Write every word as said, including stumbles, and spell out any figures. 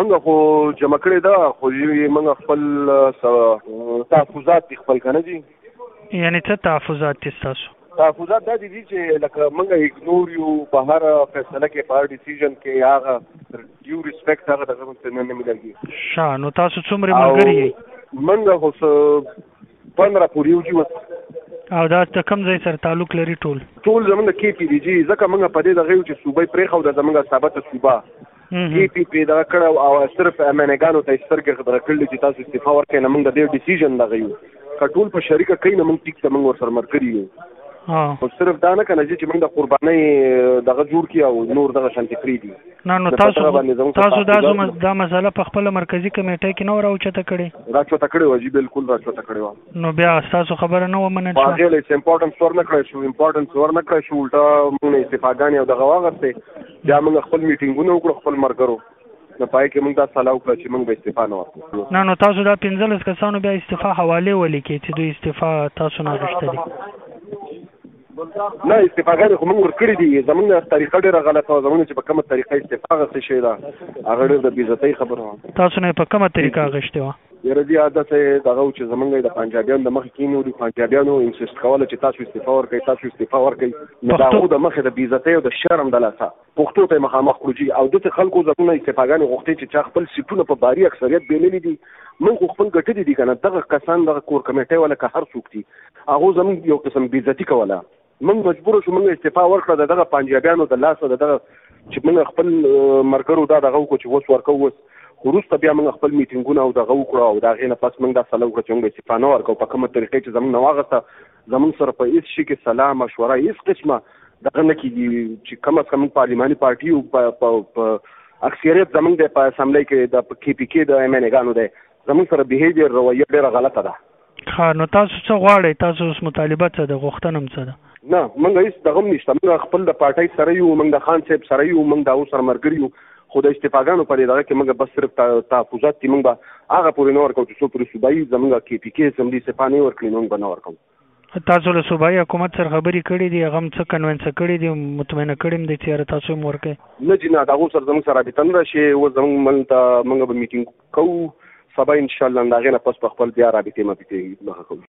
منګه خو جمع کړې ده خو منګه خپل تحفظات خپل کنه جی یعنی څه تحفظات دي تاسو؟ تحفظات دا دي چې لکه منګه اګنور یو په هر فیصله کې په هر ډیسیژن کې هغه ډیو ریسپیکټ هغه دغه څه نه ملګي. ښه نو تاسو څومره ملګري یې؟ منګه خو پندره پورې یو جی او دا ته کوم ځای سره تعلق لري؟ ټول ټول زمونږ کې پی ډي جی ځکه موږ په دې دغه یو چې صوبې پرېښو د زمونږ ثابته صوبه کې پی پی دغه کړه او صرف امنګانو ته سترګې خبره کړلې چې تاسو استعفا ورکړئ نه موږ د دې ډیسیژن دغه یو که ټول په شریکه کوي نه موږ ټیک ته موږ ورسره ملګري یو. خو صرف دا نه کنه چې موږ د قربانۍ دغه جوړ کړي او نور دغه شانتي کړی دي. نه نو تاسو تاسو دا دا مسله په خپل مرکزی کمیټه کې نو راوچته کړي؟ راچته کړي و جی بالکل راچته کړي و. نو بیا تاسو خبره نه و منل شو؟ هغه له امپورټنس ور نه کړی شو امپورټنس ور نه کړی شو الټا موږ استفادهګانی او دغه واغسته بیا موږ خپل میټینګونه وکړو خپل مرګرو نه پای کې موږ دا سلام وکړو چې موږ به استعفا نه ورکړو. نه نو تاسو دا پنځلس کسانو بیا استعفا حواله ولیکي چې دوی استعفا تاسو نه غوښتل دي؟ نه استفاده خو موږ ورکړي دي زمونږ طریقه ډېره غلطه وه زمونږ چې په کومه طریقه استفا غوښتل شوې ده هغه ډېر د بېعزتۍ خبره وه. تاسو نه په کومه طریقه غوښتې وه؟ یاره دې عادت یې دغه و چې زمونږ د پنجابیانو د مخې کېنو دي پنجابیانو انسسټ کوله چې تاسو استعفا ورکړئ تاسو استعفا ورکړئ نو د هغو د مخې د بېعزتۍ او د شرم د لاسه پښتو ته یې مخامخ کړو جي او داسې خلکو زمونږ استعفاګانې غوښتې چې چا خپل سیټونه په باري اکثریت بېللي دي موږ خو خپل ګټلي دي که نه دغه کسان دغه کور کمیټۍ والا که هر څوک دي هغو زمونږ یو قسم بېعزتي کوله موږ مجبور شو موږ استعفا ورکړه د دغه پنجابیانو د لاسه د دغه چې موږ خپل مرګرو دا دغه وکړو چې اوس ورکو اوس خو وروسته بیا موږ خپل میټینګونه او دغه وکړو او د هغې نه پس موږ دا سلا وکړه چې موږ استعفا نه ورکوو په کومه طریقې چې زموږ نه واغسته زموږ سره په هېڅ شي کې سلا مشوره هېڅ قسمه دغه نه کېږي چې کم از کم پارلماني پارټي په اکثریت زموږ دی په اسمبلی کې د کې پي کې د ایم این اګانو دی زموږ سره بیهیویر رویه ډېره غلطه ده. ښه نو تاسو څه غواړئ؟ تاسو اوس مطالبه څه ده؟ غوښتنه هم څه ده؟ نه موږ هېڅ دغه هم نشته موږ خپل د پارټۍ سره یو موږ د خان صاحب سره یو موږ د هغو سره ملګري یو خو د استعفاګانو په دې دغه کې موږ بس صرف تحفظات دي موږ به هغه پورې نه ورکوو چې څو پورې صوبایي زموږ کې پي کې اسمبلي استعفا نه ورکړي نو موږ به نه ورکوو. تاسو له صوبایي حکومت سره خبرې کړې دي هغه هم څه کنوینس کړي دي مطمئنه کړي هم دي چې یاره تاسو هم ورکوئ؟ نه جي نه د هغو سره زموږ سره رابطه نه راشي اوس زموږ ملک ته موږ به میټینګ کوو سبا انشاءالله د هغې نه پس په خپل بیا رابطې مبطې مخه کوو.